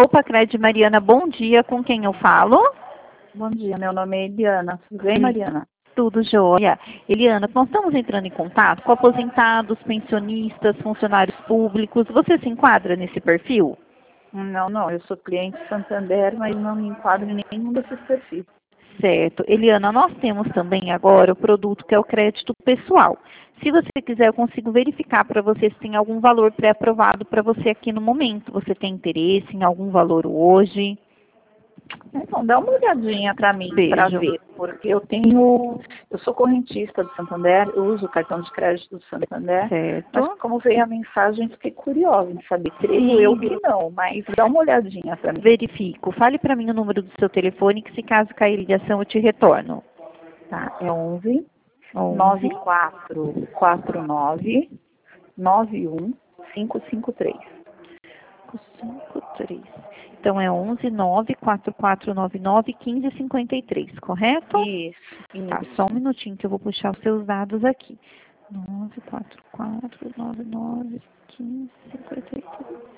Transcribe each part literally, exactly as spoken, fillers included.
Opa, Cred Mariana, bom dia. Com quem eu falo? Bom dia, meu nome é Eliana. Tudo bem, Mariana? Tudo jóia. Eliana, nós estamos entrando em contato com aposentados, pensionistas, funcionários públicos. Você se enquadra nesse perfil? Não, não, eu sou cliente Santander, mas não me enquadro em nenhum desses perfis. Certo. Eliana, nós temos também agora o produto que é o crédito pessoal. Se você quiser, eu consigo verificar para você se tem algum valor pré-aprovado para você aqui no momento. Você tem interesse em algum valor hoje? Então, dá uma olhadinha para mim, para Vejo. ver, porque eu tenho, eu sou correntista do Santander, eu uso o cartão de crédito do Santander, Certo. mas como veio a mensagem, fiquei curiosa em saber. Creio Sim. eu que não, mas dá uma olhadinha para mim. Verifico. Fale para mim o número do seu telefone, que se caso cair ligação eu te retorno. Tá, é onze, onze, nove quatro quatro nove, nove um cinco cinco três. cinco três. Então é onze, nove quatro quatro nove nove, um cinco cinco três, correto? Isso, isso. Tá, só um minutinho que eu vou puxar os seus dados aqui. nove quatro quatro nove nove, um cinco cinco três.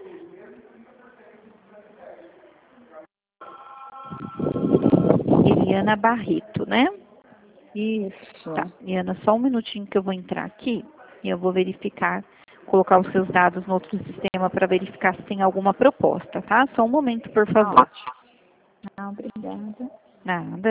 Eliana Barreto, né? Isso. Tá, Eliana, só um minutinho que eu vou entrar aqui e eu vou verificar, colocar os seus dados no outro sistema para verificar se tem alguma proposta, tá? Só um momento, por favor. Ótimo. Ah, obrigada. Nada.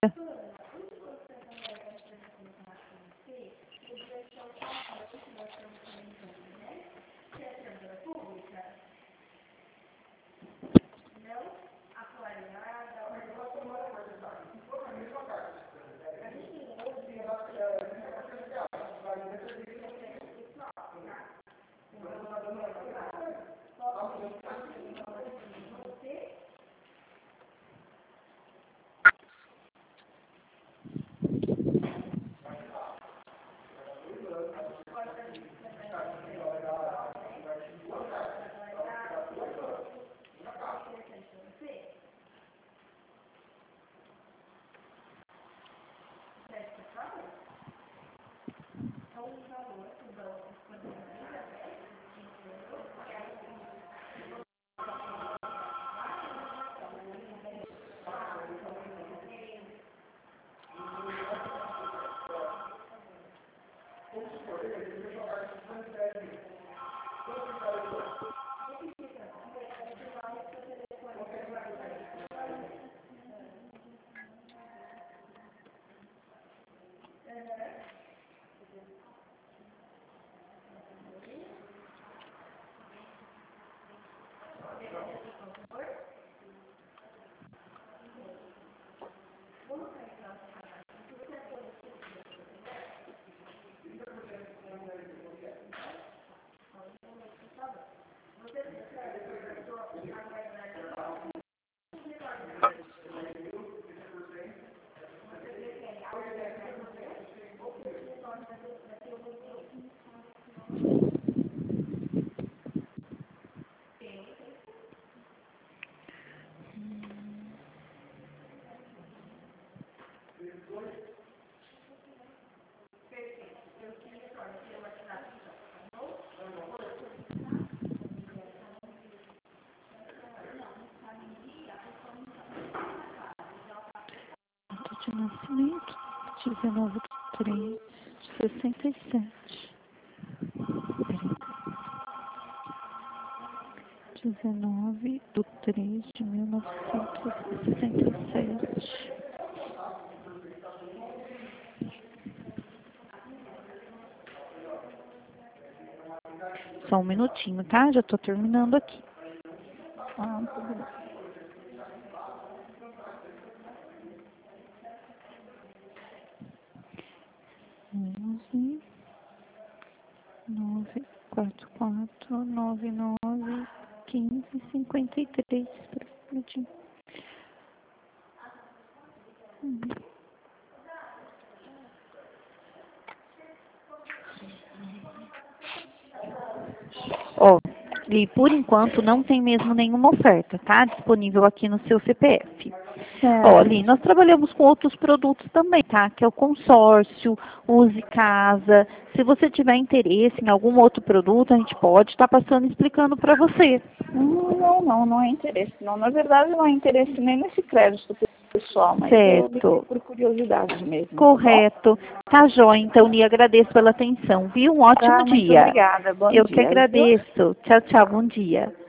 De nascimento, dezenove de três de sessenta e sete. dezenove de três de mil novecentos e sessenta e sete. Só um minutinho, tá? Já tô terminando aqui. Ah, tudo bem. onze, nove quatro quatro nove nove, um cinco cinco três. Espera um minutinho. Hum. Ó, e por enquanto não tem mesmo nenhuma oferta, tá? Disponível aqui no seu C P F. É. Ó, ali, nós trabalhamos com outros produtos também, tá? Que é o consórcio, Use Casa. Se você tiver interesse em algum outro produto, a gente pode estar passando e explicando para você. Hum, Não, Não, não, não é interesse. Não, na verdade, não é interesse nem nesse crédito pessoal, mas Certo. eu por curiosidade mesmo. Correto. Tá joia, então, Nia, agradeço pela atenção, viu? Um ótimo Tá, muito dia. obrigada. Bom Eu dia. que agradeço. Tchau, tchau, bom dia.